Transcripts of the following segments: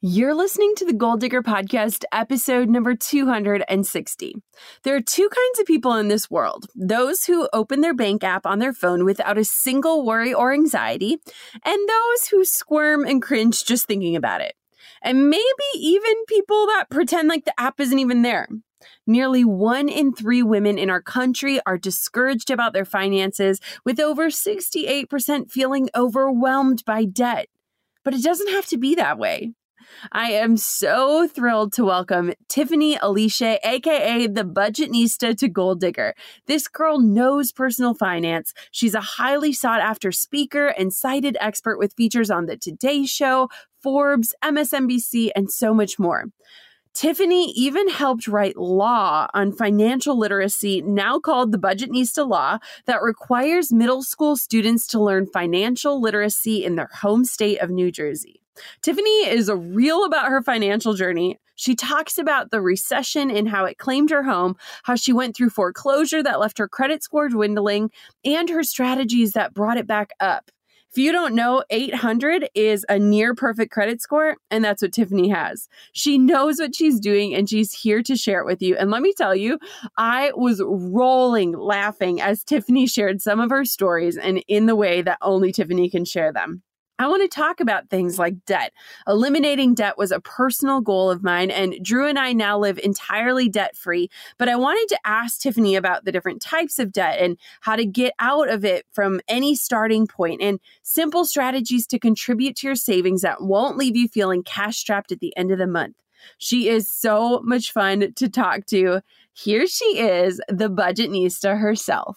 You're listening to the Goal Digger Podcast, episode number 260. There are two kinds of people in this world: those who open their bank app on their phone without a single worry or anxiety, and those who squirm and cringe just thinking about it. And maybe even people that pretend like the app isn't even there. Nearly 1 in 3 women in our country are discouraged about their finances, with over 68% feeling overwhelmed by debt. But it doesn't have to be that way. I am so thrilled to welcome Tiffany Aliche, aka the Budgetnista, to Goal Digger. This girl knows personal finance. She's a highly sought after speaker and cited expert with features on The Today Show, Forbes, MSNBC, and so much more. Tiffany even helped write law on financial literacy, now called the Budgetnista Law, that requires middle school students to learn financial literacy in their home state of New Jersey. Tiffany is real about her financial journey. She talks about the recession and how it claimed her home, how she went through foreclosure that left her credit score dwindling, and her strategies that brought it back up. If you don't know, 800 is a near perfect credit score, and that's what Tiffany has. She knows what she's doing, and she's here to share it with you. And let me tell you, I was rolling laughing as Tiffany shared some of her stories, and in the way that only Tiffany can share them. I want to talk about things like debt. Eliminating debt was a personal goal of mine, and Drew and I now live entirely debt-free. But I wanted to ask Tiffany about the different types of debt and how to get out of it from any starting point, and simple strategies to contribute to your savings that won't leave you feeling cash-strapped at the end of the month. She is so much fun to talk to. Here she is, the Budgetnista herself.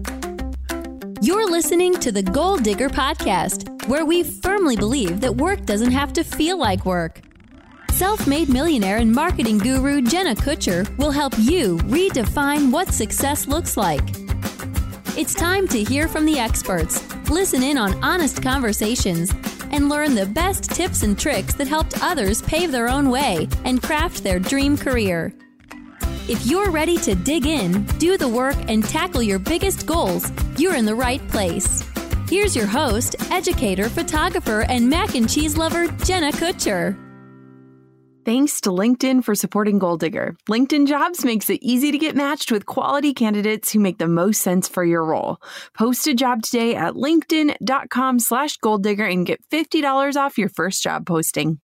You're listening to the Goal Digger Podcast, where we firmly believe that work doesn't have to feel like work. Self-made millionaire and marketing guru Jenna Kutcher will help you redefine what success looks like. It's time to hear from the experts, listen in on honest conversations, and learn the best tips and tricks that helped others pave their own way and craft their dream career. If you're ready to dig in, do the work, and tackle your biggest goals, you're in the right place. Here's your host, educator, photographer, and mac and cheese lover, Jenna Kutcher. Thanks to LinkedIn for supporting Goal Digger. LinkedIn Jobs makes it easy to get matched with quality candidates who make the most sense for your role. Post a job today at linkedin.com/goaldigger and get $50 off your first job posting.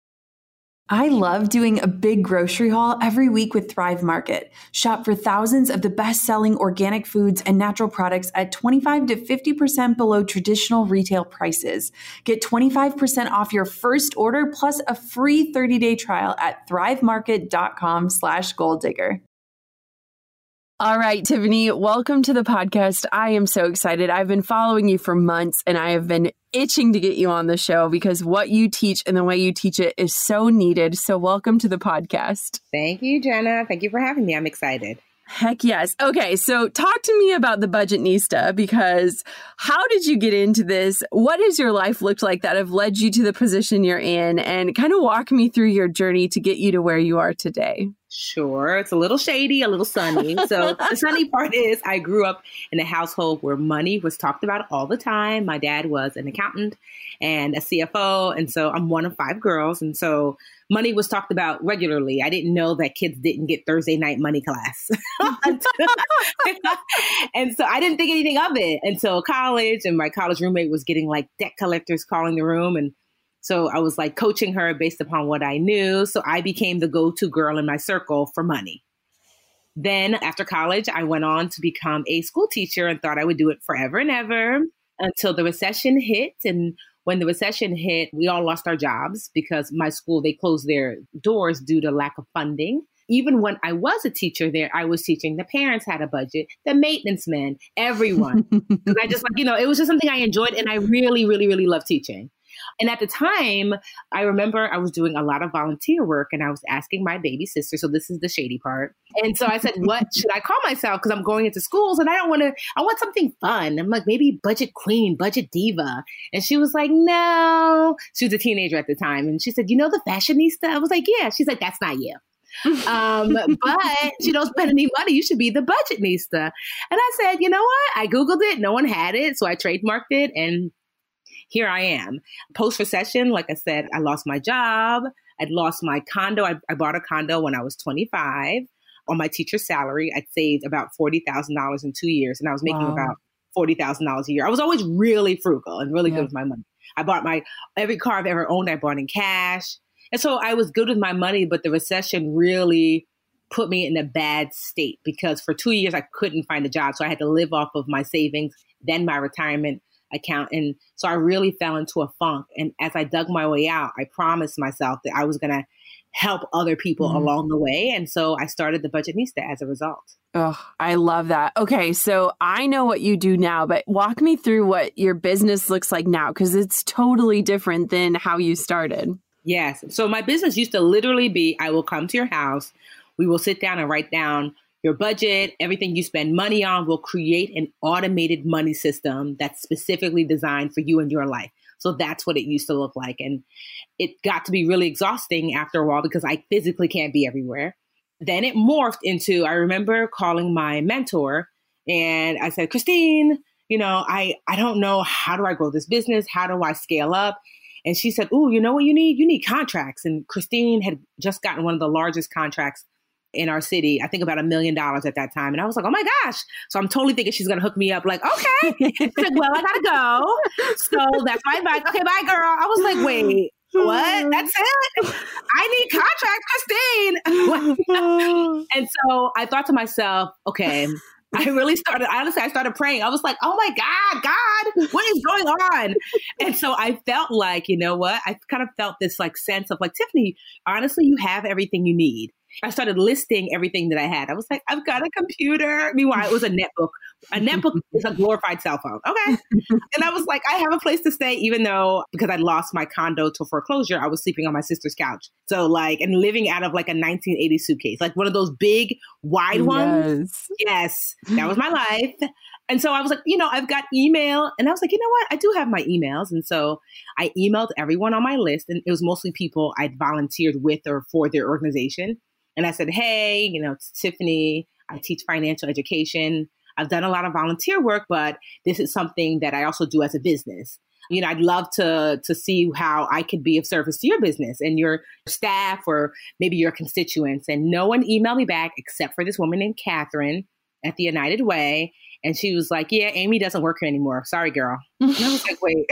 I love doing a big grocery haul every week with Thrive Market. Shop for thousands of the best-selling organic foods and natural products at 25 to 50% below traditional retail prices. Get 25% off your first order plus a free 30-day trial at thrivemarket.com/goaldigger. All right, Tiffany, welcome to the podcast. I am so excited. I've been following you for months, and I have been itching to get you on the show because what you teach and the way you teach it is so needed. So welcome to the podcast. Thank you, Jenna. Thank you for having me. I'm excited. Heck yes. Okay, so talk to me about the Budgetnista, because how did you get into this? What has your life looked like that have led you to the position you're in? And kind of walk me through your journey to get you to where you are today. Sure. It's a little shady, a little sunny. So the sunny part is I grew up in a household where money was talked about all the time. My dad was an accountant and a CFO. And so I'm one of 5 girls. And so money was talked about regularly. I didn't know that kids didn't get Thursday night money class. And so I didn't think anything of it until college. And my college roommate was getting like debt collectors calling the room. And so I was like coaching her based upon what I knew. So I became the go-to girl in my circle for money. Then after college, I went on to become a school teacher and thought I would do it forever and ever until the recession hit. And when the recession hit, we all lost our jobs because my school, they closed their doors due to lack of funding. Even when I was a teacher there, I was teaching. The parents had a budget, the maintenance men, everyone. And I just it was just something I enjoyed. And I really, really, really loved teaching. And at the time, I remember I was doing a lot of volunteer work and I was asking my baby sister. So this is the shady part. And so I said, what should I call myself? Because I'm going into schools and I want something fun. I'm like, maybe budget queen, budget diva. And she was like, no. She was a teenager at the time. And she said, the fashionista? I was like, yeah. She's like, that's not you. But you don't spend any money. You should be the Budgetnista. And I said, you know what? I Googled it. No one had it. So I trademarked it. And here I am. Post-recession, like I said, I lost my job. I'd lost my condo. I bought a condo when I was 25 on my teacher's salary. I'd saved about $40,000 in 2 years, and I was making about $40,000 a year. I was always really frugal and really good with my money. I bought every car I've ever owned, I bought in cash. And so I was good with my money, but the recession really put me in a bad state because for 2 years I couldn't find a job. So I had to live off of my savings, then my retirement account. And so I really fell into a funk. And as I dug my way out, I promised myself that I was going to help other people along the way. And so I started the Budgetnista as a result. Oh, I love that. Okay, so I know what you do now, but walk me through what your business looks like now, because it's totally different than how you started. Yes. So my business used to literally be, I will come to your house, we will sit down and write down your budget, everything you spend money on. We'll create an automated money system that's specifically designed for you and your life. So that's what it used to look like. And it got to be really exhausting after a while because I physically can't be everywhere. Then it morphed into, I remember calling my mentor and I said, Christine, I don't know, how do I grow this business? How do I scale up? And she said, oh, you know what you need? You need contracts. And Christine had just gotten one of the largest contracts in our city, I think about $1 million at that time. And I was like, oh my gosh. So I'm totally thinking she's going to hook me up like, okay. She's like, well, I got to go. So that's my advice. Okay, bye, girl. I was like, wait, what? That's it? I need contracts, Christine. And so I thought to myself, okay, I started praying. I was like, oh my God, what is going on? And so I felt like, you know what? I kind of felt this like sense of like, Tiffany, honestly, you have everything you need. I started listing everything that I had. I was like, I've got a computer. Meanwhile, it was a netbook. A netbook is a glorified cell phone. Okay. And I was like, I have a place to stay, even though because I lost my condo to foreclosure, I was sleeping on my sister's couch. So and living out of like a 1980 suitcase, like one of those big, wide ones. Yes. That was my life. And so I was like, I've got email. And I was like, you know what? I do have my emails. And so I emailed everyone on my list. And it was mostly people I'd volunteered with or for their organization. And I said, hey, it's Tiffany. I teach financial education. I've done a lot of volunteer work, but this is something that I also do as a business. I'd love to see how I could be of service to your business and your staff or maybe your constituents. And no one emailed me back except for this woman named Catherine at the United Way. And she was like, yeah, Amy doesn't work here anymore. Sorry, girl. And I was like, wait.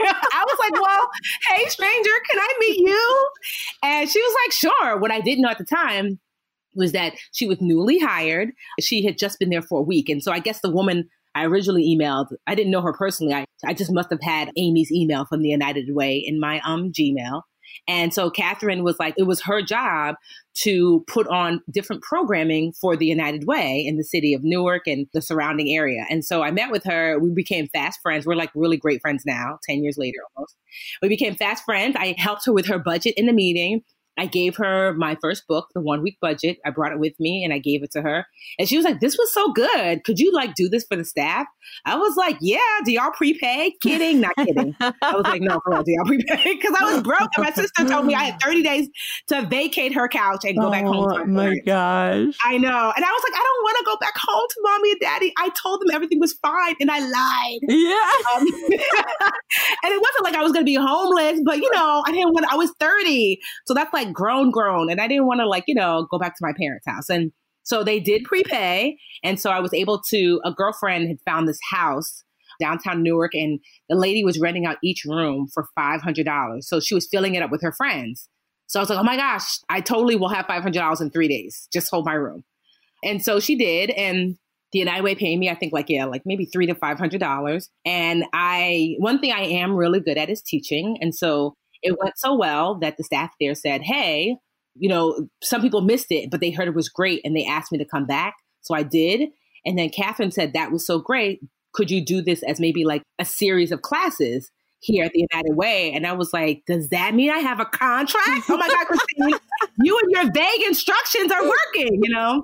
I was like, well, hey, stranger, can I meet you? And she was like, sure. What I didn't know at the time was that she was newly hired. She had just been there for a week. And so I guess the woman I originally emailed, I didn't know her personally. I just must have had Amy's email from the United Way in my Gmail. And so Catherine was like, it was her job to put on different programming for the United Way in the city of Newark and the surrounding area. And so I met with her. We became fast friends. We're like really great friends now, 10 years later almost. We became fast friends. I helped her with her budget in the meeting. I gave her my first book, The 1 Week Budget. I brought it with me and I gave it to her. And she was like, this was so good. Could you do this for the staff? I was like, yeah. Do y'all prepay? Kidding, not kidding. I was like, no, for real, do y'all prepay? Because I was broke and my sister told me I had 30 days to vacate her couch and go back home to my parents. Gosh. I know. And I was like, I don't want to go back home to mommy and daddy. I told them everything was fine and I lied. Yeah. And it wasn't like I was going to be homeless, but I was 30. So that's like grown. And I didn't want to go back to my parents' house. And so they did prepay. And so I was able to, a girlfriend had found this house downtown Newark and the lady was renting out each room for $500. So she was filling it up with her friends. So I was like, oh my gosh, I totally will have $500 in 3 days. Just hold my room. And so she did. And the United Way paid me, I think maybe $300 to $500. And one thing I am really good at is teaching. And so it went so well that the staff there said, hey, some people missed it, but they heard it was great. And they asked me to come back. So I did. And then Catherine said, that was so great. Could you do this as maybe a series of classes here at the United Way? And I was like, does that mean I have a contract? Oh my God, Christine, you and your vague instructions are working,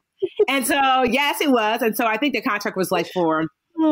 And so, yes, it was. And so I think the contract was for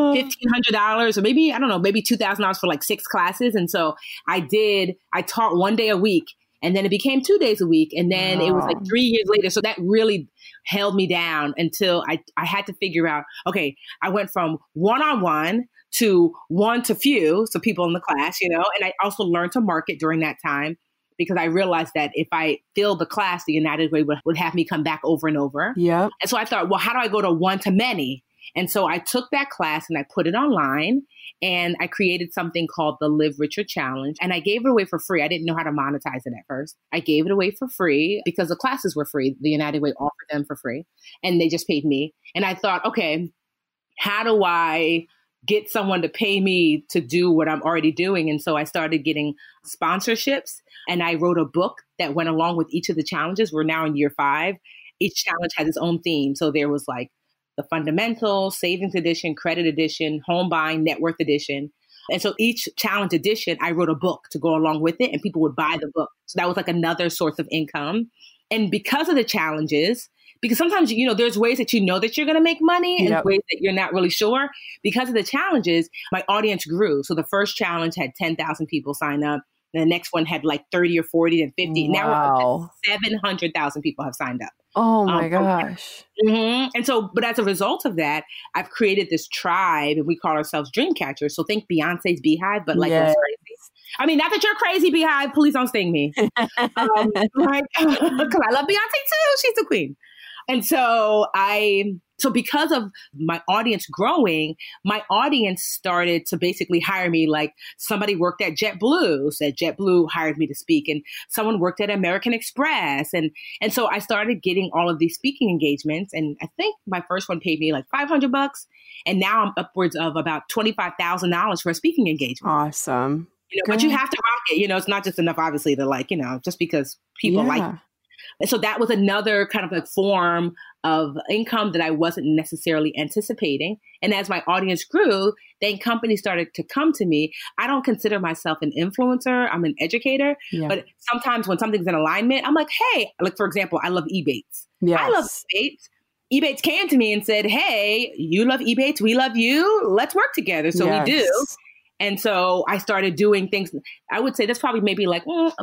$1,500 or maybe $2,000 for 6 classes. And so I taught 1 day a week and then it became 2 days a week. And then it was 3 years later. So that really held me down until I had to figure out, okay, I went from one-on-one to one to few, so people in the class, and I also learned to market during that time because I realized that if I filled the class, the United Way would have me come back over and over. Yeah. And so I thought, well, how do I go to one to many? And so I took that class and I put it online and I created something called the Live Richer Challenge. And I gave it away for free. I didn't know how to monetize it at first. I gave it away for free because the classes were free. The United Way offered them for free and they just paid me. And I thought, okay, how do I get someone to pay me to do what I'm already doing? And so I started getting sponsorships and I wrote a book that went along with each of the challenges. We're now in year 5. Each challenge has its own theme. So there was like the Fundamentals, Savings Edition, Credit Edition, Home Buying, Net Worth Edition. And so each challenge edition, I wrote a book to go along with it and people would buy the book. So that was like another source of income. And because of the challenges, because sometimes, there's ways that that you're going to make money and ways that you're not really sure. Because of the challenges, my audience grew. So the first challenge had 10,000 people sign up. And the next one had like 30 or 40 and 50. Wow. Now we're up to 700,000 people have signed up. Oh my gosh. Mm-hmm. And so, but as a result of that, I've created this tribe and we call ourselves Dream Catchers. So think Beyonce's Beehive, but like less crazy. I mean, not that you're crazy, Beehive. Please don't sting me. Because I love Beyonce too. She's the queen. And so because of my audience growing, my audience started to basically hire me. Like somebody worked at JetBlue, said JetBlue hired me to speak, and someone worked at American Express. And so I started getting all of these speaking engagements. And I think my first one paid me like $500. And now I'm upwards of about $25,000 for a speaking engagement. Awesome. But you have to rock it. It's not just enough, obviously, to just because people like it. And so that was another kind of like form of income that I wasn't necessarily anticipating. And as my audience grew, then companies started to come to me. I don't consider myself an influencer. I'm an educator. Yeah. But sometimes when something's in alignment, I'm like, hey, like, for example, I love Ebates. Yes. I love Ebates. Ebates came to me and said, hey, you love Ebates. We love you. Let's work together. So we do. And so I started doing things. I would say that's probably maybe like,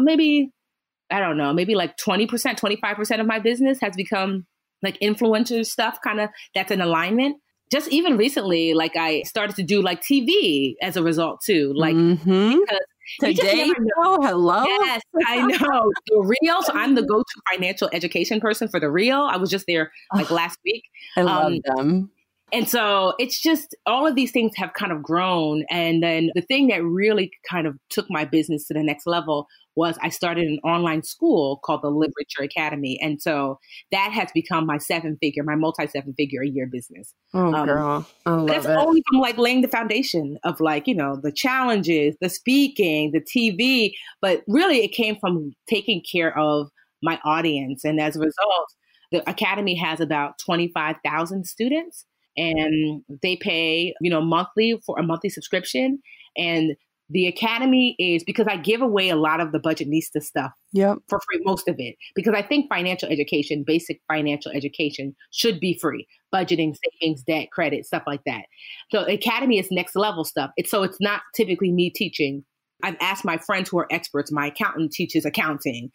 I don't know, maybe like 20%, 25% of my business has become like influencer stuff, kind of that's in alignment. Just even recently, like I started to do like TV as a result too. Like, because Today, hello. Yes, I know. The Real. So I'm the go-to financial education person for The Real. I was just there like last week. I love them. And so it's just all of these things have kind of grown. And then the thing that really kind of took my business to the next level was I started an online school called the Live Richer Academy. And so that has become my multi-7-figure a year business. Oh, girl. I love that's it. only from like laying the foundation of like, the challenges, the speaking, the TV. But really it came from taking care of my audience. And as a result, the Academy has about 25,000 students. And they pay, monthly for a monthly subscription. And the Academy is because I give away a lot of the Budgetnista stuff for free, most of it, because I think financial education, basic financial education should be free. Budgeting, savings, debt, credit, stuff like that. So the Academy is next level stuff. It's not typically me teaching. I've asked my friends who are experts. My accountant teaches accounting.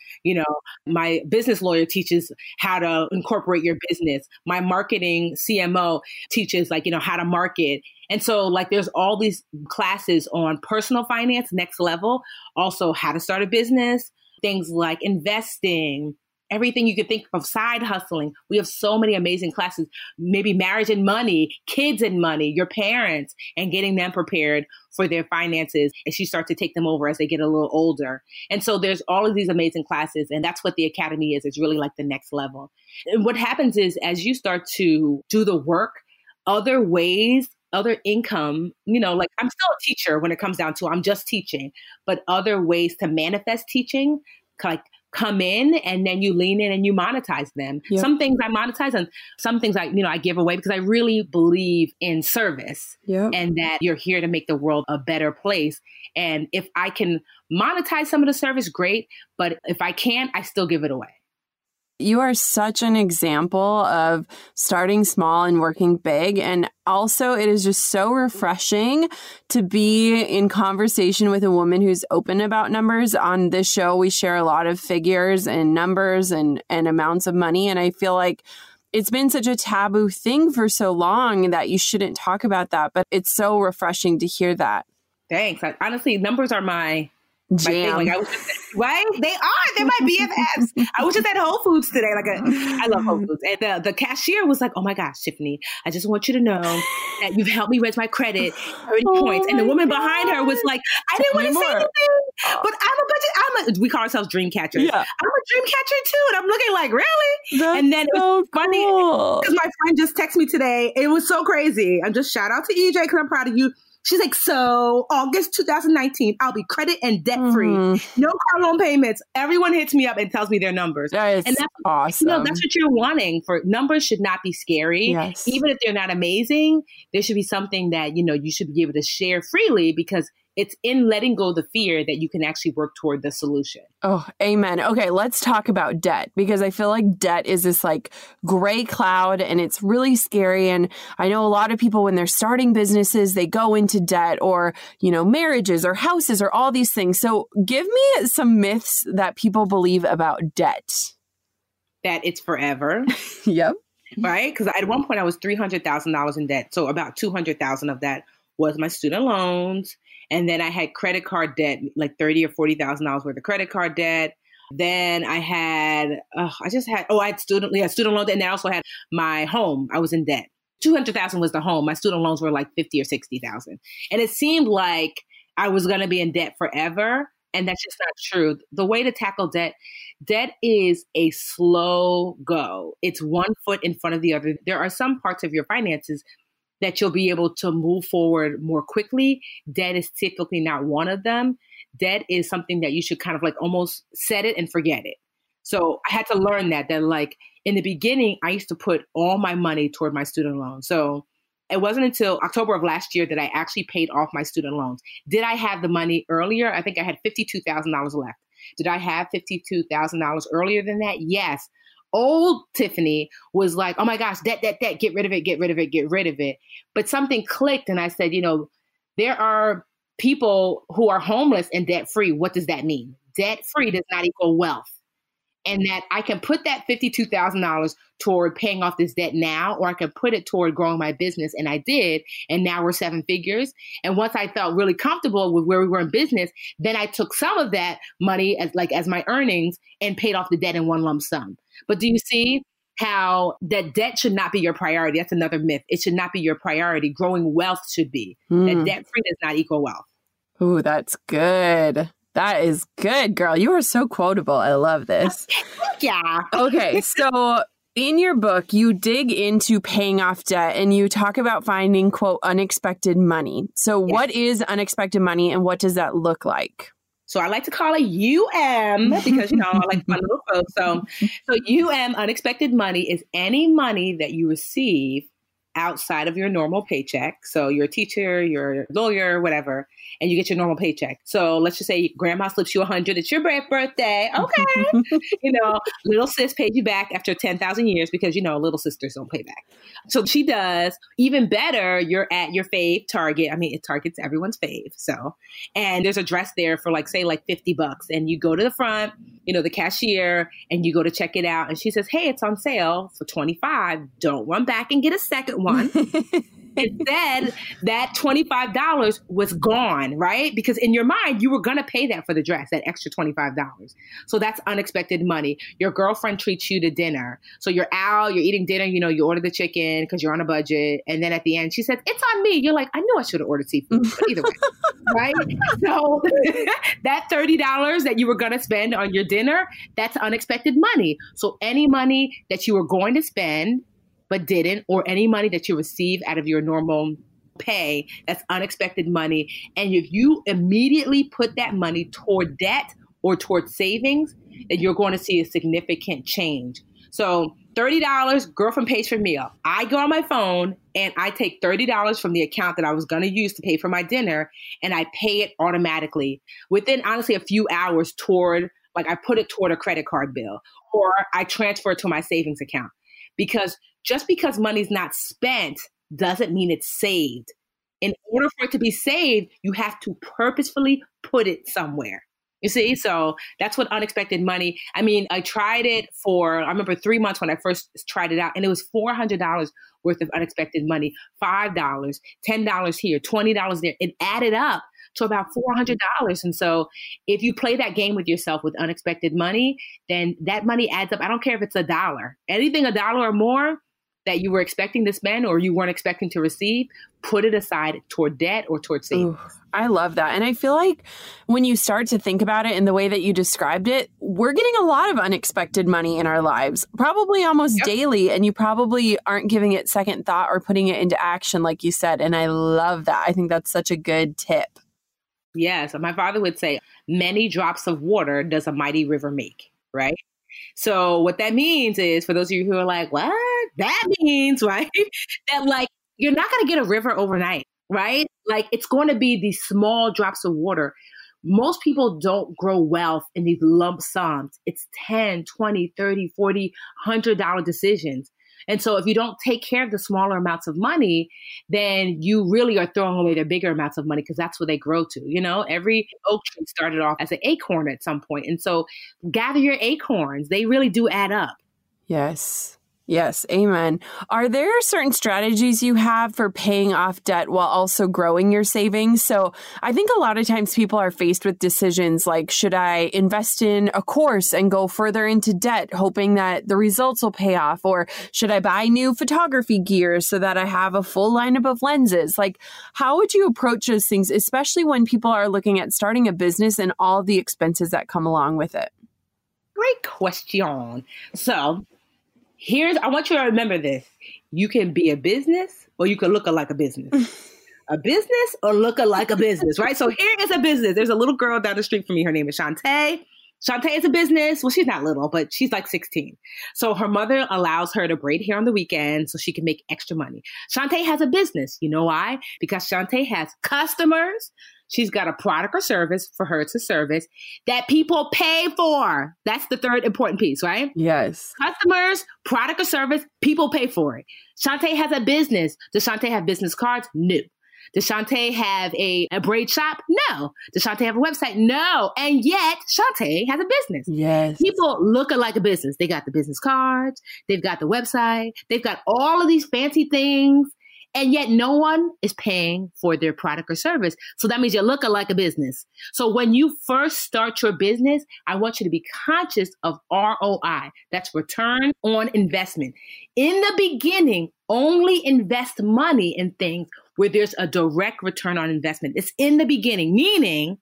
My business lawyer teaches how to incorporate your business. My marketing CMO teaches how to market. And so there's all these classes on personal finance, next level, also how to start a business, things like investing, everything you could think of, side hustling. We have so many amazing classes, maybe marriage and money, kids and money, your parents, and getting them prepared for their finances as you start to take them over as they get a little older. And so there's all of these amazing classes. And that's what the Academy is. It's really like the next level. And what happens is as you start to do the work, other ways, other income, I'm still a teacher when it comes down to I'm just teaching, but other ways to manifest teaching, come in and then you lean in and you monetize them. Yep. Some things I monetize and some things I give away because I really believe in service and that you're here to make the world a better place. And if I can monetize some of the service, great. But if I can't, I still give it away. You are such an example of starting small and working big. And also, it is just so refreshing to be in conversation with a woman who's open about numbers. On this show, we share a lot of figures and numbers and amounts of money. And I feel like it's been such a taboo thing for so long that you shouldn't talk about that. But it's so refreshing to hear that. Thanks. Honestly, numbers are my jam. Like I was just, right? They're my BFFs. I was just at Whole Foods today. I love Whole Foods. And the cashier was like, oh my gosh, Tiffany, I just want you to know that you've helped me raise my credit 30 points. And the woman behind her was like, I didn't want to say anything, but we call ourselves dream catchers. Yeah. I'm a dream catcher too. And I'm looking like, really? That's and then so it was funny because my friend just texted me today. It was so crazy. I'm just shout out to EJ because I'm proud of you. She's like, so August 2019, I'll be credit and debt free. No car loan payments. Everyone hits me up and tells me their numbers. And that's awesome. That's what you're wanting. For numbers should not be scary. Yes. Even if they're not amazing, there should be something that, you should be able to share freely because it's in letting go of the fear that you can actually work toward the solution. Oh, amen. Okay, let's talk about debt because I feel like debt is this like gray cloud and it's really scary. And I know a lot of people when they're starting businesses, they go into debt or, marriages or houses or all these things. So give me some myths that people believe about debt. That it's forever. Yep. Right? Because at one point I was $300,000 in debt. So about $200,000 of that was my student loans. And then I had credit card debt, like $30,000 or $40,000 worth of credit card debt. Then I had, I had student loans. And I also had my home. I was in debt. $200,000 was the home. My student loans were like $50,000 or $60,000. And it seemed like I was going to be in debt forever. And that's just not true. The way to tackle debt is a slow go. It's one foot in front of the other. There are some parts of your finances that you'll be able to move forward more quickly. Debt is typically not one of them. Debt is something that you should kind of like almost set it and forget it. So I had to learn that like in the beginning, I used to put all my money toward my student loans. So it wasn't until October of last year that I actually paid off my student loans. Did I have the money earlier? I think I had $52,000 left. Did I have $52,000 earlier than that? Yes. Old Tiffany was like, oh my gosh, debt, get rid of it. But something clicked and I said, there are people who are homeless and debt free. What does that mean? Debt free does not equal wealth. And that I can put that $52,000 toward paying off this debt now, or I can put it toward growing my business. And I did. And now we're 7 figures. And once I felt really comfortable with where we were in business, then I took some of that money as my earnings and paid off the debt in one lump sum. But do you see how that debt should not be your priority? That's another myth. It should not be your priority. Growing wealth should be. That debt free does not equal wealth. Ooh, that's good. That is good, girl. You are so quotable. I love this. Yeah. Okay, so in your book, you dig into paying off debt and you talk about finding, quote, unexpected money. So what is unexpected money and what does that look like? So I like to call it UM because, I like my little quote. So UM, unexpected money, is any money that you receive outside of your normal paycheck. So you're a teacher, you're a lawyer, whatever, and you get your normal paycheck. So let's just say grandma slips you $100. It's your birthday. Okay. Little sis paid you back after 10,000 years because, little sisters don't pay back. So she does. Even better, you're at your fave Target. I mean, it Target's everyone's fave. So, and there's a dress there for like $50. And you go to the front, the cashier, and you go to check it out. And she says, hey, it's on sale for $25. Don't run back and get a second one. Instead, that $25 was gone, right? Because in your mind, you were going to pay that for the dress, that extra $25. So that's unexpected money. Your girlfriend treats you to dinner. So you're out, you're eating dinner, you order the chicken because you're on a budget. And then at the end, she said, it's on me. You're like, I knew I should have ordered seafood. But either way, right? So that $30 that you were going to spend on your dinner, that's unexpected money. So any money that you were going to spend but didn't, or any money that you receive out of your normal pay, that's unexpected money. And if you immediately put that money toward debt or toward savings, then you're going to see a significant change. So $30, girlfriend pays for meal. I go on my phone and I take $30 from the account that I was going to use to pay for my dinner, and I pay it automatically within, honestly, a few hours toward, I put it toward a credit card bill, or I transfer it to my savings account. Because just because money's not spent doesn't mean it's saved. In order for it to be saved, you have to purposefully put it somewhere. You see, so that's what unexpected money. I mean, I tried it I remember 3 months when I first tried it out, and it was $400 worth of unexpected money, $5, $10 here, $20 there. It added up to about $400. And so if you play that game with yourself with unexpected money, then that money adds up. I don't care if it's $1, anything $1 or more that you were expecting to spend or you weren't expecting to receive, put it aside toward debt or toward savings. Ooh, I love that. And I feel like when you start to think about it in the way that you described it, we're getting a lot of unexpected money in our lives, probably almost daily. And you probably aren't giving it second thought or putting it into action, like you said. And I love that. I think that's such a good tip. Yes. My father would say, many drops of water does a mighty river make, right? So what that means is, for those of you who are like, what? That means, right? That like, you're not going to get a river overnight, right? Like it's going to be these small drops of water. Most people don't grow wealth in these lump sums. It's 10, 20, 30, 40, $100 decisions. And so if you don't take care of the smaller amounts of money, then you really are throwing away the bigger amounts of money because that's where they grow to. You know, every oak tree started off as an acorn at some point. And so gather your acorns. They really do add up. Yes. Yes. Amen. Are there certain strategies you have for paying off debt while also growing your savings? So I think a lot of times people are faced with decisions like, should I invest in a course and go further into debt, hoping that the results will pay off? Or should I buy new photography gear so that I have a full lineup of lenses? Like, how would you approach those things, especially when people are looking at starting a business and all the expenses that come along with it? Great question. So I want you to remember this. You can be a business or you can look like a business. A business or look like a business, right? So here is a business. There's a little girl down the street from me. Her name is Shantae. Shantae is a business. Well, she's not little, but she's like 16. So her mother allows her to braid hair on the weekend so she can make extra money. Shantae has a business. You know why? Because Shantae has customers. She's got a product or service for her to service that people pay for. That's the third important piece, right? Yes. Customers, product or service, people pay for it. Shantae has a business. Does Shantae have business cards? No. Does Shantae have a braid shop? No. Does Shantae have a website? No. And yet Shantae has a business. Yes. People look like a business. They got the business cards. They've got the website. They've got all of these fancy things. And yet no one is paying for their product or service. So that means you're looking like a business. So when you first start your business, I want you to be conscious of ROI. That's return on investment. In the beginning, only invest money in things where there's a direct return on investment. It's in the beginning, meaning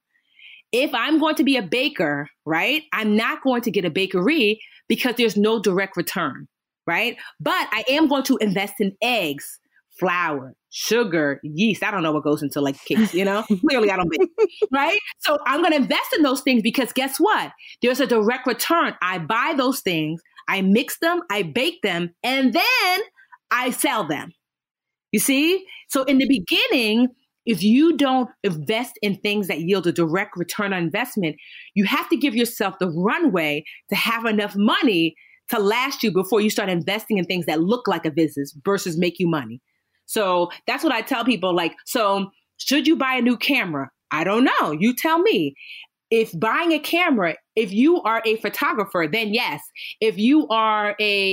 if I'm going to be a baker, right, I'm not going to get a bakery because there's no direct return, right? But I am going to invest in eggs, flour, sugar, yeast. I don't know what goes into like cakes, you know? Clearly I don't bake, right? So I'm going to invest in those things because guess what? There's a direct return. I buy those things, I mix them, I bake them, and then I sell them. You see? So in the beginning, if you don't invest in things that yield a direct return on investment, you have to give yourself the runway to have enough money to last you before you start investing in things that look like a business versus make you money. So that's what I tell people. Like, so should you buy a new camera? I don't know. You tell me. If buying a camera, if you are a photographer, then yes. If you are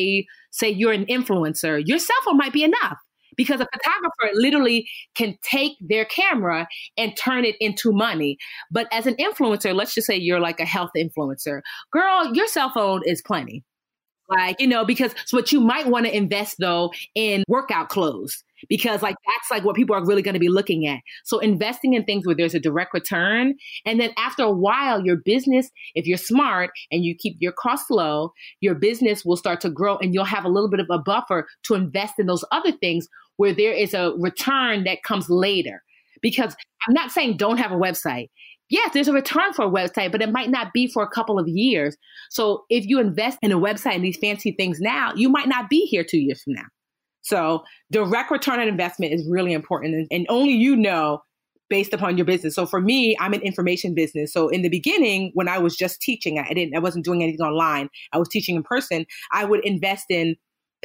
say you're an influencer, your cell phone might be enough because a photographer literally can take their camera and turn it into money. But as an influencer, let's just say you're like a health influencer. Girl, your cell phone is plenty. Like, you know, because so what you might want to invest though in workout clothes, because like that's like what people are really going to be looking at. So investing in things where there's a direct return. And then after a while, your business, if you're smart and you keep your costs low, your business will start to grow and you'll have a little bit of a buffer to invest in those other things where there is a return that comes later. Because I'm not saying don't have a website. Yes, there's a return for a website, but it might not be for a couple of years. So if you invest in a website and these fancy things now, you might not be here 2 years from now. So direct return on investment is really important. And only you know based upon your business. So for me, I'm an information business. So in the beginning, when I was just teaching, I wasn't doing anything online. I was teaching in person. I would invest in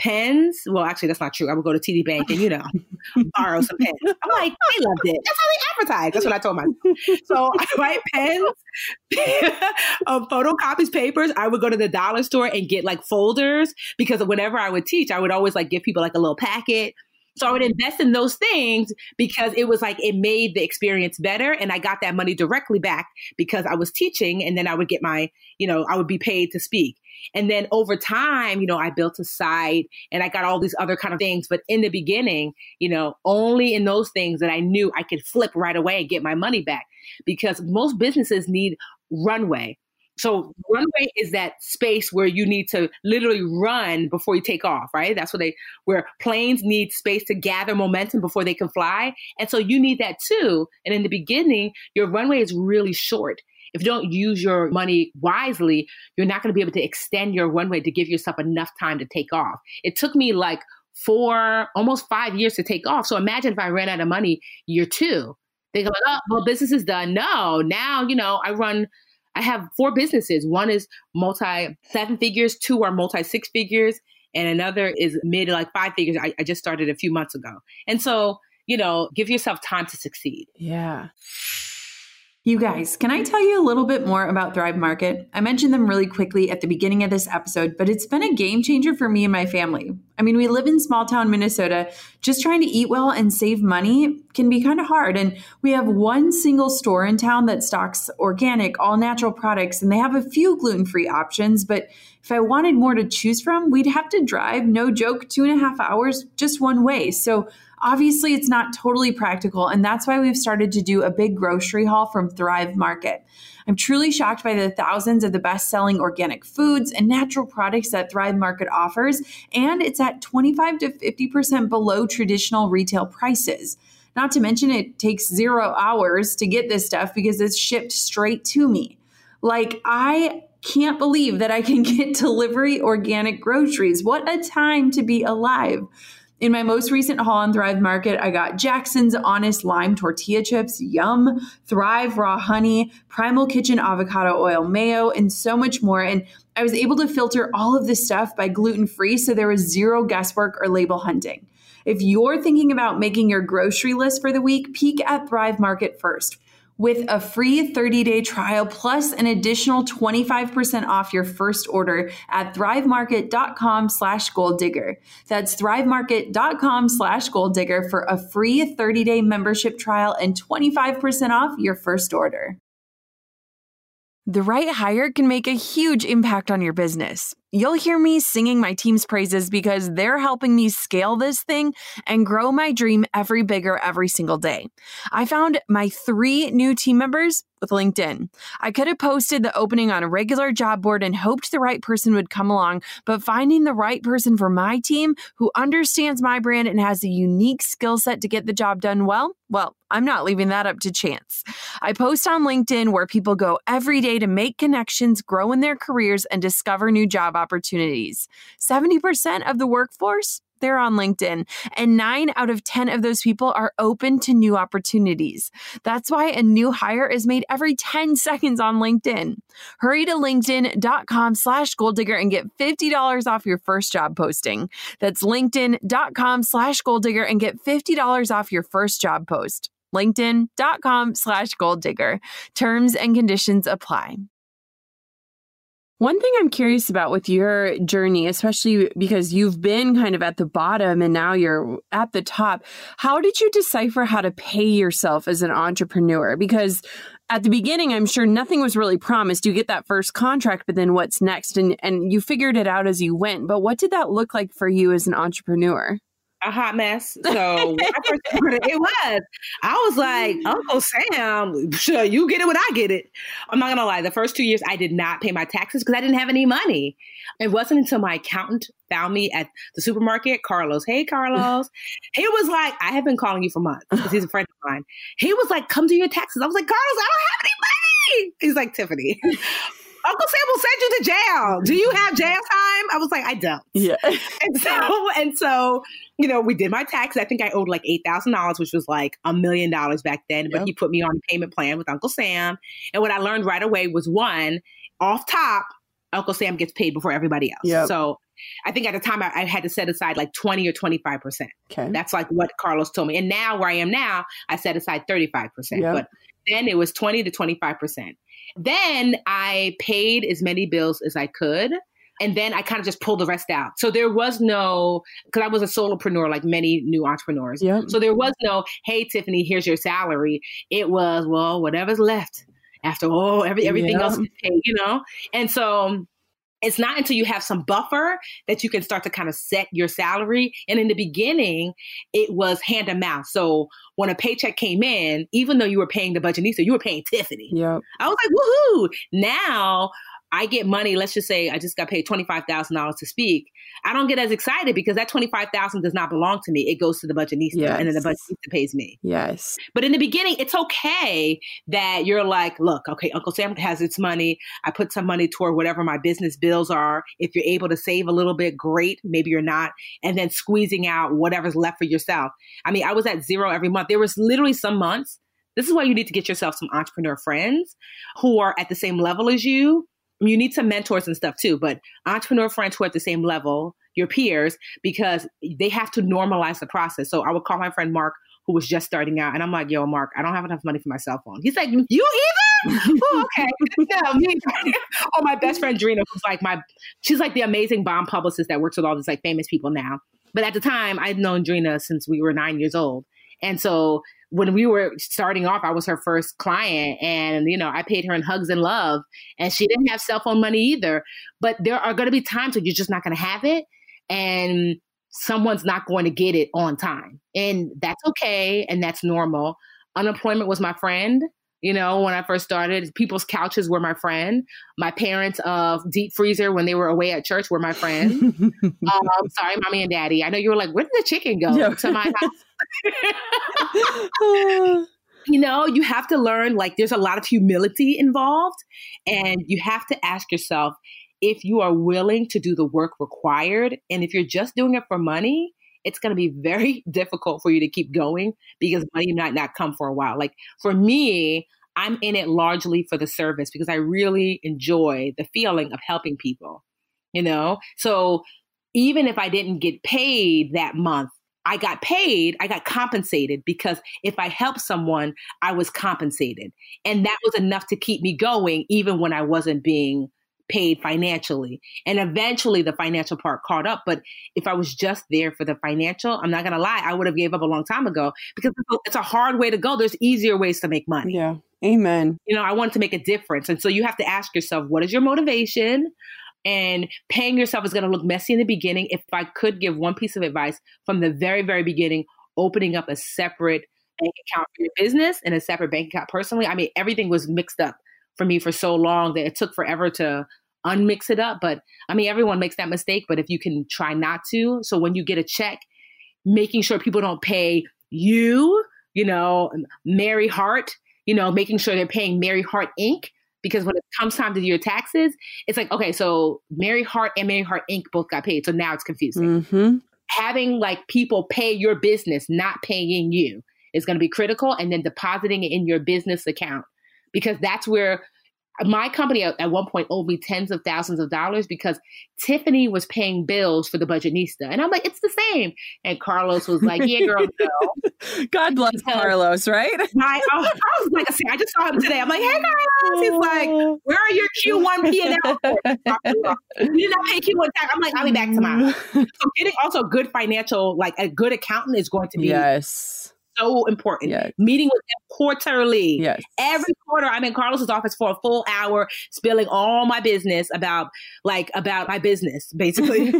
pens. Well, actually, that's not true. I would go to TD Bank and, borrow some pens. I'm like, they loved it. That's how they advertise. That's what I told myself. So I write pens, photocopies, papers. I would go to the dollar store and get like folders, because whenever I would teach, I would always like give people like a little packet. So I would invest in those things because it was like, it made the experience better. And I got that money directly back because I was teaching, and then I would get I would be paid to speak. And then over time, I built a site and I got all these other kind of things. But in the beginning, only in those things that I knew I could flip right away and get my money back, because most businesses need runway. So runway is that space where you need to literally run before you take off, right? That's where planes need space to gather momentum before they can fly. And so you need that too. And in the beginning, your runway is really short. If you don't use your money wisely, you're not going to be able to extend your runway to give yourself enough time to take off. It took me like almost 5 years to take off. So imagine if I ran out of money year 2. They go like, oh, well, business is done. No, now, I have 4 businesses. One is multi-7 figures, 2 are multi-6 figures, and another is mid like 5 figures. I just started a few months ago. And so, give yourself time to succeed. Yeah. You guys, can I tell you a little bit more about Thrive Market? I mentioned them really quickly at the beginning of this episode, but it's been a game changer for me and my family. I mean, we live in small town Minnesota. Just trying to eat well and save money can be kind of hard. And we have one single store in town that stocks organic, all natural products, and they have a few gluten-free options. But if I wanted more to choose from, we'd have to drive, no joke, 2.5 hours just one way. So obviously, it's not totally practical, and that's why we've started to do a big grocery haul from Thrive Market. I'm truly shocked by the thousands of the best-selling organic foods and natural products that Thrive Market offers, and it's at 25 to 50% below traditional retail prices. Not to mention, it takes 0 hours to get this stuff because it's shipped straight to me. Like, I can't believe that I can get delivery organic groceries. What a time to be alive. In my most recent haul on Thrive Market, I got Jackson's Honest Lime Tortilla Chips, yum, Thrive Raw Honey, Primal Kitchen Avocado Oil Mayo, and so much more. And I was able to filter all of this stuff by gluten-free, so there was zero guesswork or label hunting. If you're thinking about making your grocery list for the week, peek at Thrive Market first. With a free 30-day trial plus an additional 25% off your first order at thrivemarket.com/goaldigger. That's thrivemarket.com/goaldigger for a free 30-day membership trial and 25% off your first order. The right hire can make a huge impact on your business. You'll hear me singing my team's praises because they're helping me scale this thing and grow my dream every bigger every single day. I found my 3 new team members with LinkedIn. I could have posted the opening on a regular job board and hoped the right person would come along, but finding the right person for my team who understands my brand and has a unique skill set to get the job done well, I'm not leaving that up to chance. I post on LinkedIn where people go every day to make connections, grow in their careers, and discover new job opportunities. 70% of the workforce, they're on LinkedIn, and 9 out of 10 of those people are open to new opportunities. That's why a new hire is made every 10 seconds on LinkedIn. Hurry to linkedin.com/goaldigger and get $50 off your first job posting. That's linkedin.com/goaldigger and get $50 off your first job post. linkedin.com/goaldigger. Terms and conditions apply. One thing I'm curious about with your journey, especially because you've been kind of at the bottom and now you're at the top, how did you decipher how to pay yourself as an entrepreneur? Because at the beginning, I'm sure nothing was really promised. You get that first contract, but then what's next? And you figured it out as you went. But what did that look like for you as an entrepreneur? A hot mess. So when I first started, I was like, Uncle Sam, sure, you get it when I get it. I'm not going to lie. The first 2 years, I did not pay my taxes because I didn't have any money. It wasn't until my accountant found me at the supermarket, Carlos. Hey, Carlos. He was like, I have been calling you for months because he's a friend of mine. He was like, come do your taxes. I was like, Carlos, I don't have any money. He's like, Tiffany, Uncle Sam will send you to jail. Do you have jail time? I was like, I don't. Yeah. And so, we did my taxes. I think I owed like $8,000, which was like $1 million back then. But he put me on a payment plan with Uncle Sam. And what I learned right away was, one, off top, Uncle Sam gets paid before everybody else. Yep. So I think at the time I had to set aside like 20 or 25%. Okay. That's like what Carlos told me. And now where I am now, I set aside 35%. Yep. But then it was 20 to 25%. Then I paid as many bills as I could. And then I kind of just pulled the rest out. So there was no, because I was a solopreneur like many new entrepreneurs. Yep. So there was no, hey, Tiffany, here's your salary. It was, well, whatever's left after everything else is paid, you know? And so it's not until you have some buffer that you can start to kind of set your salary. And in the beginning, it was hand to mouth. So when a paycheck came in, even though you were paying the budgetnista, you were paying Tiffany. Yep. I was like, woohoo. Now I get money. Let's just say I just got paid $25,000 to speak. I don't get as excited because that $25,000 does not belong to me. It goes to the budgetista, and then the budgetista pays me. Yes. But in the beginning, it's okay that you're like, look, okay, Uncle Sam has its money. I put some money toward whatever my business bills are. If you're able to save a little bit, great. Maybe you're not. And then squeezing out whatever's left for yourself. I mean, I was at zero every month. There was literally some months. This is why you need to get yourself some entrepreneur friends who are at the same level as you. You need some mentors and stuff too, but entrepreneur friends who are at the same level, your peers, because they have to normalize the process. So I would call my friend Mark, who was just starting out, and I'm like, yo, Mark, I don't have enough money for my cell phone. He's like, you either? Oh, okay. No, me. Or my best friend Drina, who's like she's like the amazing bomb publicist that works with all these like famous people now. But at the time, I'd known Drina since we were 9 years old. And so when we were starting off, I was her first client, and, you know, I paid her in hugs and love, and she didn't have cell phone money either. But there are going to be times when you're just not going to have it, and someone's not going to get it on time. And that's okay. And that's normal. Unemployment was my friend. You know, when I first started, people's couches were my friend. My parents' deep freezer when they were away at church were my friend. Sorry, mommy and daddy. I know you were like, where did the chicken go? To my house. You know, you have to learn, like, there's a lot of humility involved. And you have to ask yourself if you are willing to do the work required. And if you're just doing it for money, it's going to be very difficult for you to keep going because money might not come for a while. Like for me, I'm in it largely for the service because I really enjoy the feeling of helping people, you know? So even if I didn't get paid that month, I got compensated because if I helped someone, I was compensated. And that was enough to keep me going even when I wasn't being paid financially. And eventually the financial part caught up. But if I was just there for the financial, I'm not going to lie, I would have gave up a long time ago because it's a hard way to go. There's easier ways to make money. Yeah. Amen. You know, I wanted to make a difference. And so you have to ask yourself, what is your motivation? And paying yourself is going to look messy in the beginning. If I could give one piece of advice from the very, very beginning, opening up a separate bank account for your business and a separate bank account personally. I mean, everything was mixed up for me for so long that it took forever to unmix it up. But I mean, everyone makes that mistake, but if you can try not to. So when you get a check, making sure people don't pay you, you know, Mary Hart, you know, making sure they're paying Mary Hart Inc. Because when it comes time to do your taxes, it's like, okay, so Mary Hart and Mary Hart Inc. both got paid. So now it's confusing. Mm-hmm. Having like people pay your business, not paying you is going to be critical. And then depositing it in your business account, because that's where my company at one point owed me tens of thousands of dollars because Tiffany was paying bills for the budgetista. And I'm like, it's the same. And Carlos was like, yeah, girl, no. God bless Carlos, right? I was like, I just saw him today. I'm like, hey, Carlos. He's like, where are your Q1 P&L? You did not pay Q1 tax. I'm like, I'll be back tomorrow. So getting also good financial, like a good accountant is going to be so important. Yes. Meeting with them quarterly. Yes. Every quarter, I'm in Carlos's office for a full hour, spilling all my business about my business, basically.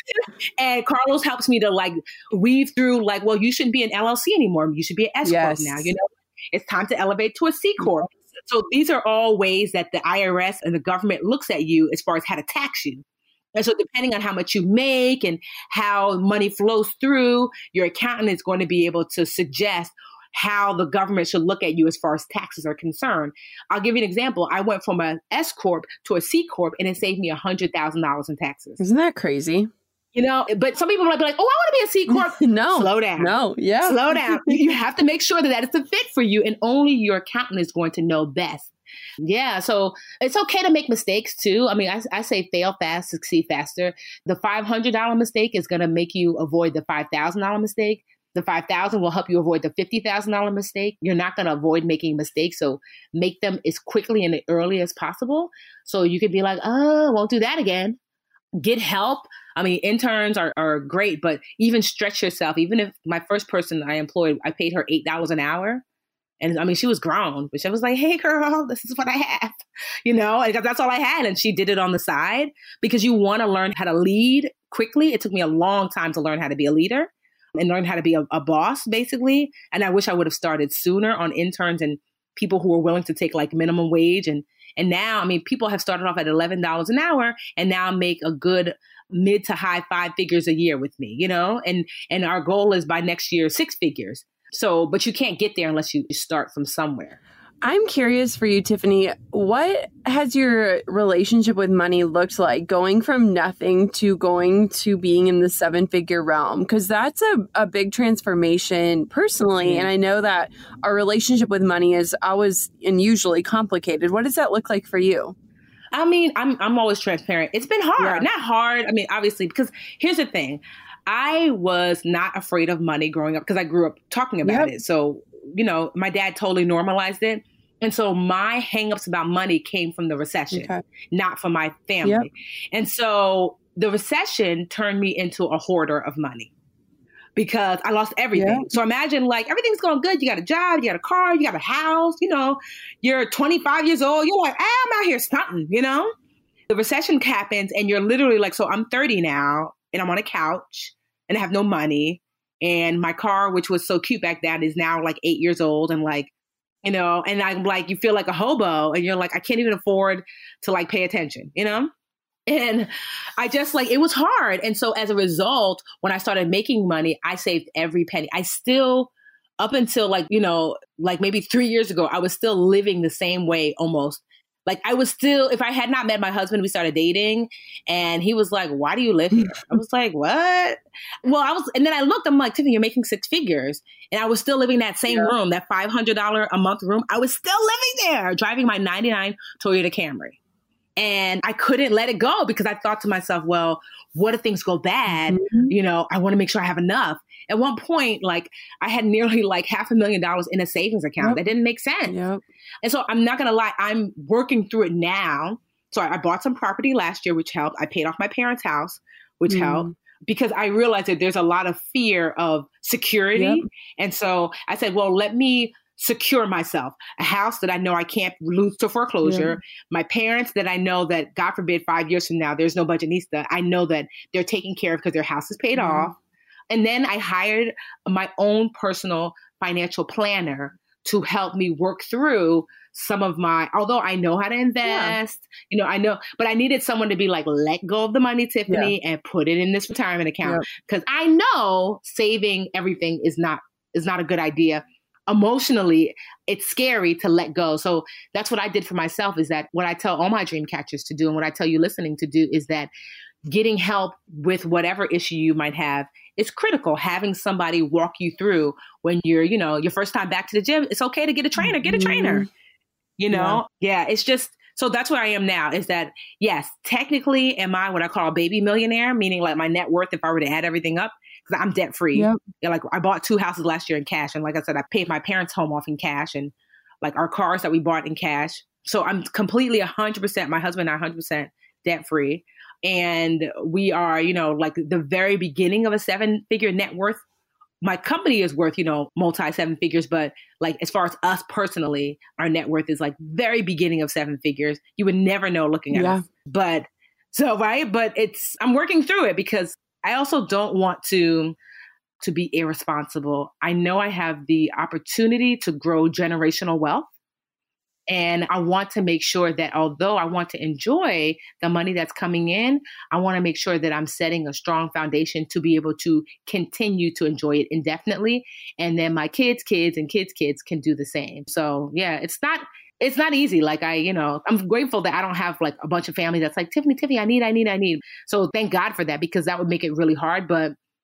And Carlos helps me to like weave through like, well, you shouldn't be an LLC anymore. You should be an S Corp now. You know, it's time to elevate to a C Corp. So these are all ways that the IRS and the government looks at you as far as how to tax you. And so depending on how much you make and how money flows through, your accountant is going to be able to suggest how the government should look at you as far as taxes are concerned. I'll give you an example. I went from a S Corp to a C Corp and it saved me $100,000 in taxes. Isn't that crazy? You know, but some people might be like, oh, I want to be a C Corp. No. Slow down. No. Yeah. Slow down. You have to make sure that it's a fit for you. And only your accountant is going to know best Yeah. So it's okay to make mistakes too. I mean, I say fail fast, succeed faster. The $500 mistake is going to make you avoid the $5,000 mistake. The $5,000 will help you avoid the $50,000 mistake. You're not going to avoid making mistakes. So make them as quickly and as early as possible. So you could be like, oh, won't do that again. Get help. I mean, interns are great, but even stretch yourself. Even if my first person I employed, I paid her $8 an hour. And I mean, she was grown, but she was like, hey, girl, this is what I have, and that's all I had. And she did it on the side because you want to learn how to lead quickly. It took me a long time to learn how to be a leader and learn how to be a boss, basically. And I wish I would have started sooner on interns and people who were willing to take like minimum wage. And now, I mean, people have started off at $11 an hour and now make a good mid to high 5 figures a year with me, and our goal is by next year, 6 figures. So, but you can't get there unless you start from somewhere. I'm curious for you, Tiffany, what has your relationship with money looked like going from nothing to going to being in the 7-figure realm? Because that's a big transformation personally. And I know that our relationship with money is always and usually complicated. What does that look like for you? I mean, I'm always transparent. It's been hard, not hard. I mean, obviously, because here's the thing. I was not afraid of money growing up because I grew up talking about it. So, my dad totally normalized it. And so my hangups about money came from the recession, not from my family. Yep. And so the recession turned me into a hoarder of money because I lost everything. Yep. So imagine like everything's going good. You got a job, you got a car, you got a house, you're 25 years old. You're like, I'm out here stunting, The recession happens and you're literally like, so I'm 30 now and I'm on a couch and I have no money. And my car, which was so cute back then, is now like 8 years old. And like, and I'm like, you feel like a hobo and you're like, I can't even afford to like pay attention, And I just like, it was hard. And so as a result, when I started making money, I saved every penny. I still, up until like, like maybe 3 years ago, I was still living the same way almost. Like I was still, if I had not met my husband, we started dating and he was like, why do you live here? I was like, what? Well, and then I looked, I'm like, Tiffany, you're making 6 figures. And I was still living in that same room, that $500 a month room. I was still living there, driving my 99 Toyota Camry. And I couldn't let it go because I thought to myself, well, what if things go bad? I want to make sure I have enough. At one point, like I had nearly like $500,000 in a savings account. That didn't make sense. And so I'm not going to lie, I'm working through it now. So I bought some property last year, which helped. I paid off my parents' house, which helped because I realized that there's a lot of fear of security. And so I said, well, let me secure myself, a house that I know I can't lose to foreclosure. My parents that I know that, God forbid, 5 years from now, there's no budgetista. I know that they're taken care of because their house is paid off. And then I hired my own personal financial planner to help me work through some of although I know how to invest, I know, but I needed someone to be like, let go of the money, Tiffany, and put it in this retirement account. Because I know saving everything is not a good idea. Emotionally, it's scary to let go. So that's what I did for myself, is that what I tell all my dream catchers to do and what I tell you listening to do is that getting help with whatever issue you might have is critical. Having somebody walk you through when you're, your first time back to the gym, it's okay to get a trainer, it's just, so that's where I am now is that, yes, technically am I what I call a baby millionaire, meaning like my net worth, if I were to add everything up, because I'm debt free. Like I bought 2 houses last year in cash. And like I said, I paid my parents' home off in cash and like our cars that we bought in cash. So I'm completely 100%, my husband and I 100% debt free. And we are, like the very beginning of a 7-figure net worth. My company is worth, multi 7 figures, but like as far as us personally, our net worth is like very beginning of 7 figures. You would never know looking at us. But I'm working through it because I also don't want to be irresponsible. I know I have the opportunity to grow generational wealth. And I want to make sure that although I want to enjoy the money that's coming in, I want to make sure that I'm setting a strong foundation to be able to continue to enjoy it indefinitely. And then my kids' and kids' kids can do the same. So yeah, it's not easy. Like I'm grateful that I don't have like a bunch of family that's like, Tiffany, I need. So thank God for that, because that would make it really hard. But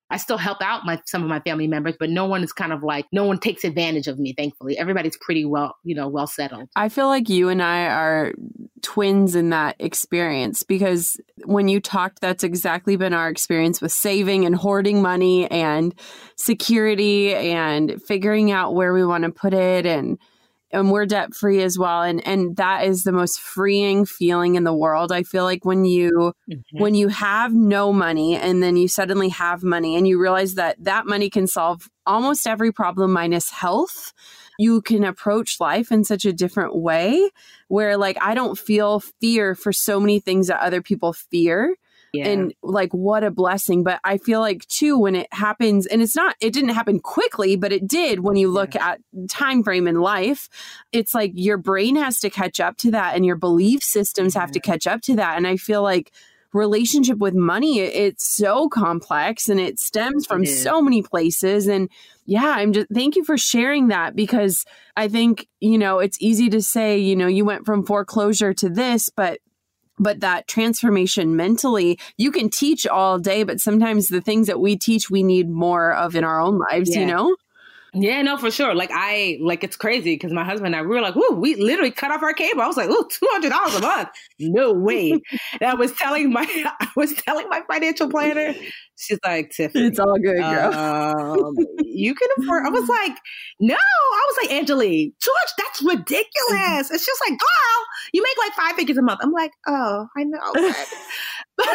I still help out some of my family members, but no one is kind of like, no one takes advantage of me, thankfully. Everybody's pretty well settled. I feel like you and I are twins in that experience, because when you talked, that's exactly been our experience with saving and hoarding money and security and figuring out where we want to put it. And we're debt free as well. And that is the most freeing feeling in the world. I feel like when you have no money and then you suddenly have money and you realize that that money can solve almost every problem minus health, you can approach life in such a different way where like, I don't feel fear for so many things that other people fear. Yeah. And like, what a blessing. But I feel like too, when it happens, and it didn't happen quickly, but it did when you look at time frame in life, it's like your brain has to catch up to that and your belief systems have to catch up to that. And I feel like relationship with money, it's so complex and it stems from so many places. And thank you for sharing that, because I think, it's easy to say, you went from foreclosure to this, but that transformation mentally, you can teach all day, but sometimes the things that we teach, we need more of in our own lives, Yeah, no, for sure. It's crazy because my husband and I, we were like, whoa, we literally cut off our cable. I was like, oh, $200 a month. No way. And I was telling my financial planner, she's like, Tiffany, it's all good, girl. You can afford. I was like, no. I was like, Angelique, George, that's ridiculous. It's just like, girl, you make like 5 figures a month. I'm like, oh, I know. But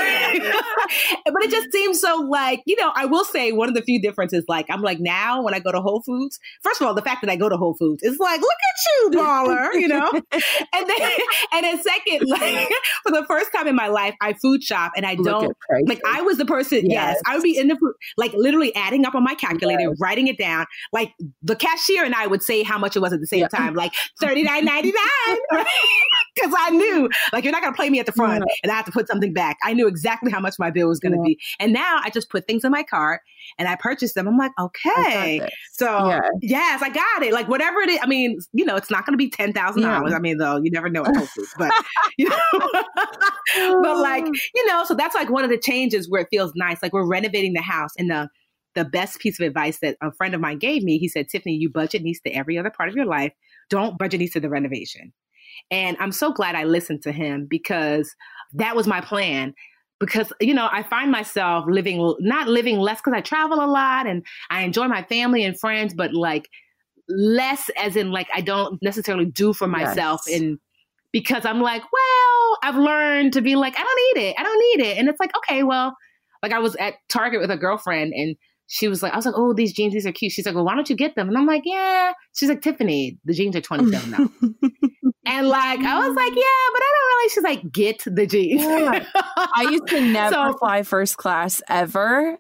it just seems so like, I will say one of the few differences, like, I'm like, now when I go to Whole Foods, first of all, the fact that I go to Whole Foods is like, look at you, baller, and then second, like, for the first time in my life, I food shop and I don't, like, I was the person, I would be in the food, like literally adding up on my calculator, writing it down. Like the cashier and I would say how much it was at the same time, like $39.99, because I knew, like, you're not going to play me at the front and I have to put something back. I knew exactly how much my bill was going to be. And now I just put things in my cart and I purchase them. I'm like, okay. So yes, I got it. Like whatever it is. I mean, it's not going to be $10,000. I mean, though, you never know at Whole Foods, but, but like, so that's like one of the changes where it feels nice. Like we're renovating the house, and the best piece of advice that a friend of mine gave me, he said, Tiffany, you budget needs to every other part of your life. Don't budget needs to the renovation. And I'm so glad I listened to him, because that was my plan. Because, I find myself not living less, because I travel a lot and I enjoy my family and friends, but like less as in like, I don't necessarily do for myself. And because I'm like, well, I've learned to be like, I don't need it. And it's like, okay, well, like I was at Target with a girlfriend and I was like, oh, these jeans, these are cute. She's like, well, why don't you get them? And I'm like, yeah. She's like, Tiffany, the jeans are $27 now. And like, I was like, yeah, but I don't really. She's like, get the jeans. Yeah. I used to never fly first class ever.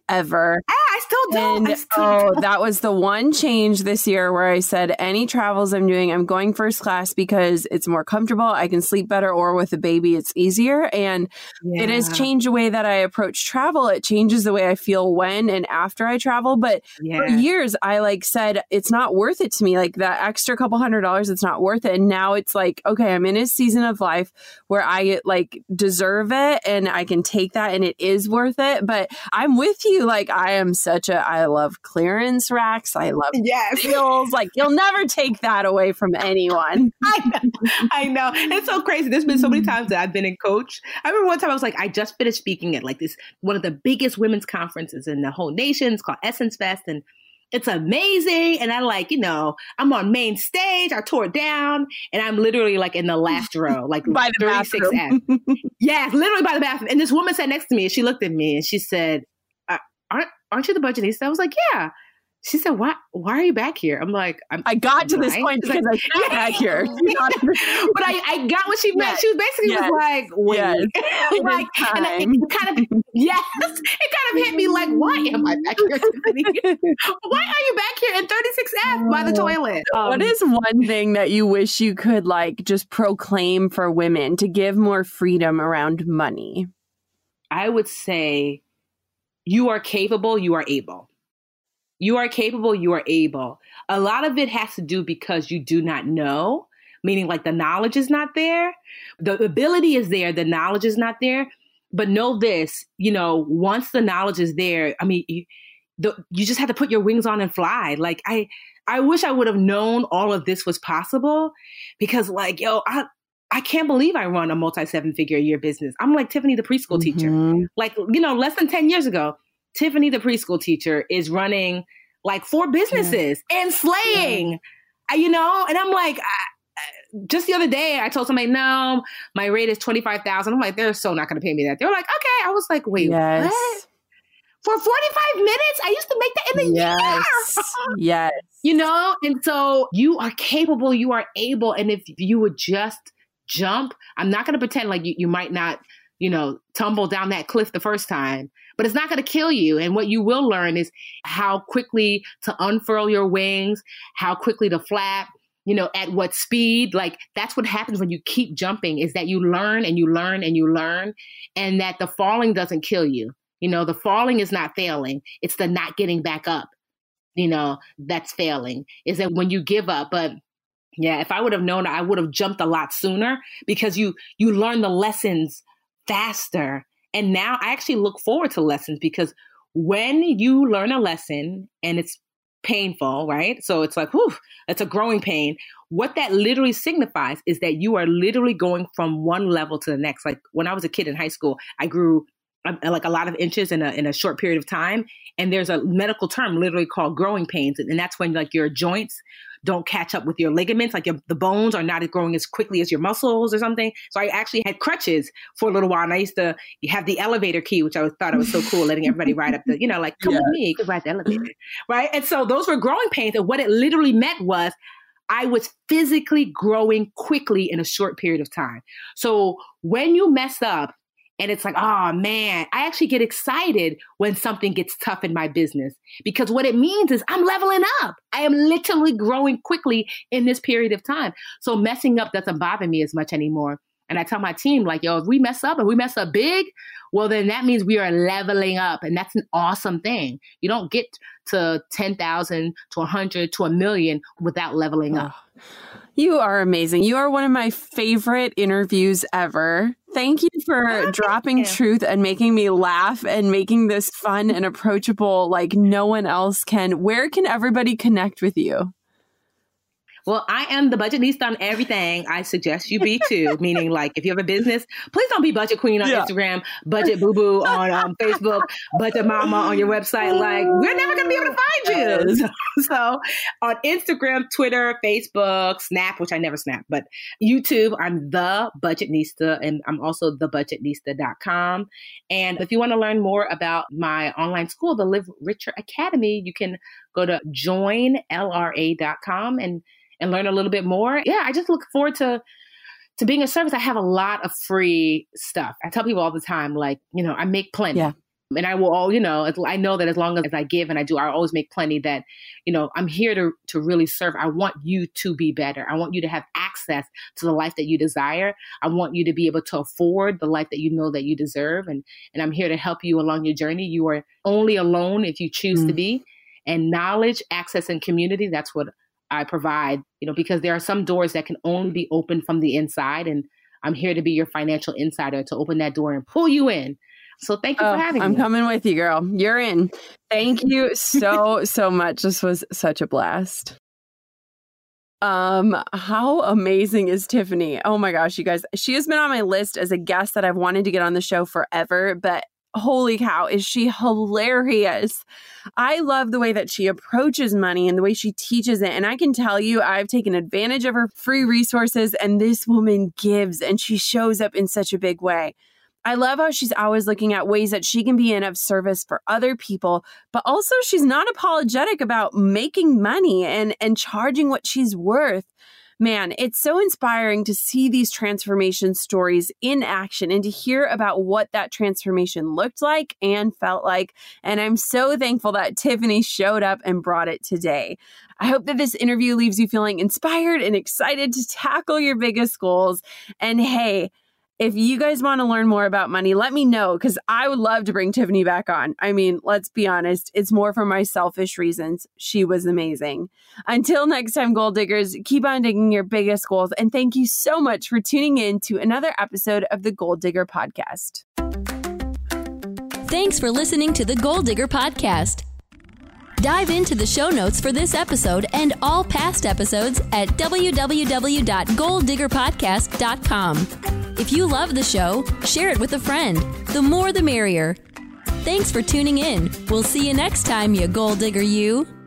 I still don't. That was the one change this year where I said, any travels I'm doing, I'm going first class because it's more comfortable. I can sleep better, or with a baby, it's easier. And it has changed the way that I approach travel. It changes the way I feel when and after I travel. But for years, I said, it's not worth it to me. Like that extra couple $100, it's not worth it. And now it's like, okay, I'm in a season of life where I deserve it and I can take that and it is worth it. But I'm with you. Like I love clearance racks. I love deals. Like you'll never take that away from anyone. I know. It's so crazy. There's been so many times that I've been in coach. I remember one time I was like, I just finished speaking at one of the biggest women's conferences in the whole nation. It's called Essence Fest. And it's amazing. And I'm on main stage. I tore it down and I'm literally in the last row, by the 36F. Yeah, literally by the bathroom. And this woman sat next to me and she looked at me and she said, aren't you the budgetista? I was like, yeah. She said, why are you back here? I'm like, I got to this point because I sat back here. But I got what she meant. She was basically was like, wait. It kind of hit me like, why am I back here, Tiffany? Why are you back here in 36F by the toilet? What is one thing that you wish you could just proclaim for women to give more freedom around money? I would say you are capable, you are able. You are capable, you are able. A lot of it has to do because you do not know, meaning the knowledge is not there. The ability is there, the knowledge is not there. But know this, once the knowledge is there, I mean, you just had to put your wings on and fly. Like, I wish I would have known all of this was possible, because like, yo, I can't believe I run a multi-7-figure a year business. I'm like Tiffany, the preschool teacher. Like, less than 10 years ago, Tiffany, the preschool teacher, is running like 4 businesses and slaying, and I'm like, just the other day, I told somebody, no, my rate is $25,000. I'm like, they're so not going to pay me that. They were like, okay. I was like, wait, what? For 45 minutes? I used to make that in a year. Yes. And so you are capable, you are able. And if you would just jump, I'm not going to pretend like you might not, tumble down that cliff the first time, but it's not going to kill you. And what you will learn is how quickly to unfurl your wings, how quickly to flap, at what speed. Like, that's what happens when you keep jumping, is that you learn and you learn and you learn, and that the falling doesn't kill you. The falling is not failing. It's the not getting back up, that's failing, is that when you give up. But yeah, if I would have known, I would have jumped a lot sooner, because you learn the lessons faster. And now I actually look forward to lessons, because when you learn a lesson and it's painful, right? So it's like, whew, it's a growing pain. What that literally signifies is that you are literally going from one level to the next. Like, when I was a kid in high school, I grew like a lot of inches in a short period of time. And there's a medical term literally called growing pains. And that's when like your joints don't catch up with your ligaments, like the bones are not growing as quickly as your muscles or something. So I actually had crutches for a little while. And I used to have the elevator key, which I thought it was so cool, letting everybody ride up the, like, come with me, you can ride the elevator, right? And so those were growing pains. And what it literally meant was I was physically growing quickly in a short period of time. So when you mess up, and it's like, oh man, I actually get excited when something gets tough in my business, because what it means is I'm leveling up. I am literally growing quickly in this period of time. So messing up doesn't bother me as much anymore. And I tell my team, like, yo, if we mess up and we mess up big, well, then that means we are leveling up. And that's an awesome thing. You don't get to 10,000 to 100 to 1 million without leveling up. You are amazing. You are one of my favorite interviews ever. Thank you for dropping truth and making me laugh and making this fun and approachable like no one else can. Where can everybody connect with you? Well, I am the Budgetnista on everything. I suggest you be too, meaning like if you have a business, please don't be Budget Queen on Instagram, Budget Boo Boo on Facebook, Budget Mama on your website. Like, we're never going to be able to find you. So on Instagram, Twitter, Facebook, Snap, which I never snap, but YouTube, I'm the Budgetnista, and I'm also thebudgetnista.com. And if you want to learn more about my online school, the Live Richer Academy, you can go to joinlra.com and learn a little bit more. Yeah, I just look forward to being a service. I have a lot of free stuff. I tell people all the time, like, I make plenty. Yeah. And I will all, I know that as long as I give and I do, I always make plenty, that, I'm here to really serve. I want you to be better. I want you to have access to the life that you desire. I want you to be able to afford the life that you know that you deserve. And I'm here to help you along your journey. You are only alone if you choose to be. And knowledge, access, and community, that's what I provide, because there are some doors that can only be opened from the inside. And I'm here to be your financial insider, to open that door and pull you in. So thank you for having me. I'm coming with you, girl. You're in. Thank you so much. This was such a blast. How amazing is Tiffany? Oh my gosh, you guys. She has been on my list as a guest that I've wanted to get on the show forever, but holy cow, is she hilarious. I love the way that she approaches money and the way she teaches it. And I can tell you, I've taken advantage of her free resources, and this woman gives, and she shows up in such a big way. I love how she's always looking at ways that she can be of service for other people, but also she's not apologetic about making money and charging what she's worth. Man, it's so inspiring to see these transformation stories in action and to hear about what that transformation looked like and felt like. And I'm so thankful that Tiffany showed up and brought it today. I hope that this interview leaves you feeling inspired and excited to tackle your biggest goals. And hey, if you guys want to learn more about money, let me know, because I would love to bring Tiffany back on. I mean, let's be honest, it's more for my selfish reasons. She was amazing. Until next time, goal diggers, keep on digging your biggest goals. And thank you so much for tuning in to another episode of the Goal Digger Podcast. Thanks for listening to the Goal Digger Podcast. Dive into the show notes for this episode and all past episodes at www.goaldiggerpodcast.com. If you love the show, share it with a friend. The more the merrier. Thanks for tuning in. We'll see you next time, you goal digger you.